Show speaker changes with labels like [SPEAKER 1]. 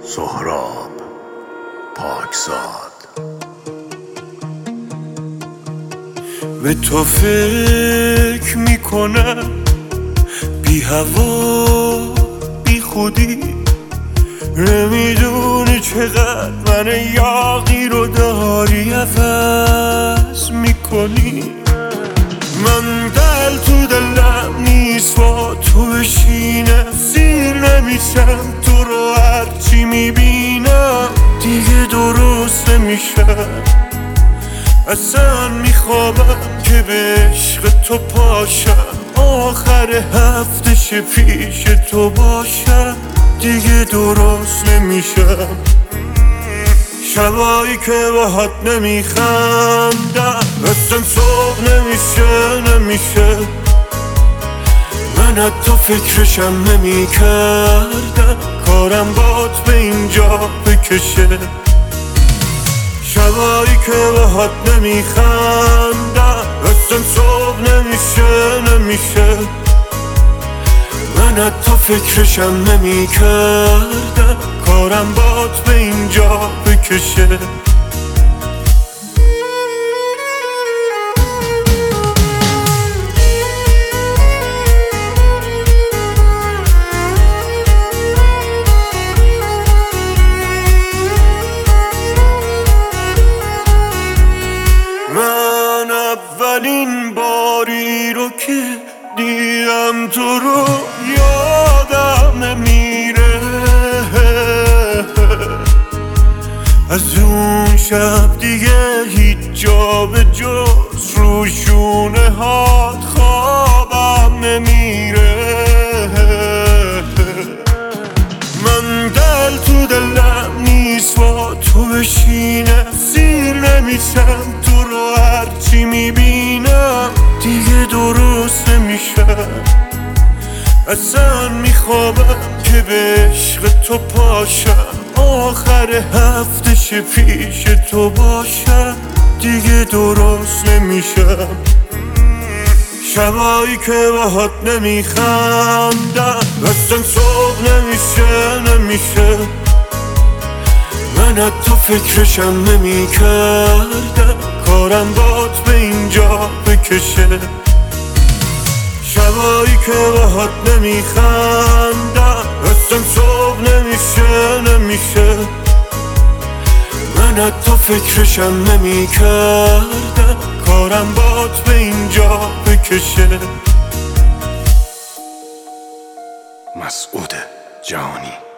[SPEAKER 1] سهراب پاکزاد.
[SPEAKER 2] به تو فکر میکنم بی هوا بی خودی، نمیدونی چقدر من یاغی رو داری عوض میکنی. من دل تو دلم نیست با تو بشینم، سیر نمیشم تو رو هرچی میبینم دیگه درست نمیشم. اصلا میخوابم که به عشق تو پاشم، آخر هفتش پیش تو باشم دیگه درست نمیشم. شبایی که باهات نمیخندم اصلا صبح نمیشه من حتی فکرشم نمیکردم کارم بات به اینجا بکشه. شبایی که باهات نمیخندم اصلا صبح نمیشه من حتی فکرشم نمیکردم کارم بات به اینجا بکشه. من اولین باری رو که دیدم تو رو یادم نمیره، از اون شب دیگه هیچ جا به جز رو شونه هات خوابم نمیره. من دل تو دلم نیست با تو بشینم، سیر نمیشم تو رو هرچی میبینم دیگه درست نمیشم. اصلا میخوابم که به عشق تو پاشم، آخر هفتش پیش تو باشم دیگه درست نمیشم. شبایی که باهات نمیخندم اصلا صبح نمیشه من حتی فکرشم نمیکردم کارم بات به اینجا بکشه. شبایی که باهات نمیخندم اصلا صبح نمیشه من حتی فکرشم نمیکردم کارم بات به اینجا بکشه.
[SPEAKER 1] مسعود جهانی.